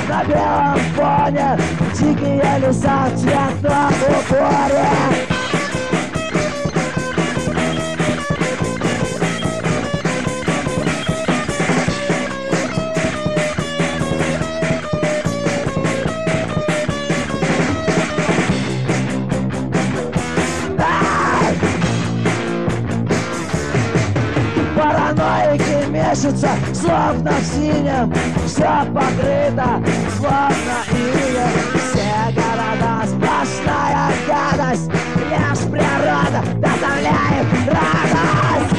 на белом фоне, дикие леса в цветном упоре. Параноики мечутся, словно в синем, все покрыто, словно инеем. Все города сплошная гадость, лишь природа доставляет радость.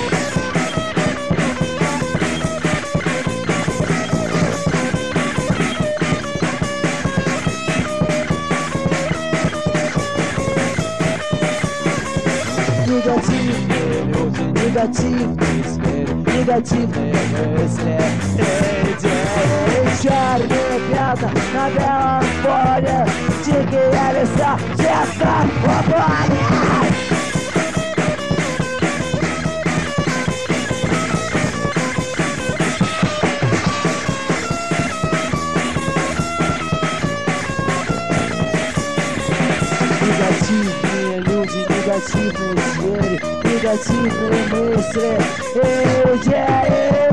Негативные люди, негативный зверь, негативные мысли, идеи, черные пятна на белом фоне, дикие леса в цветном упоре. Негативные люди, негативные звери, негативные мысли, идеи.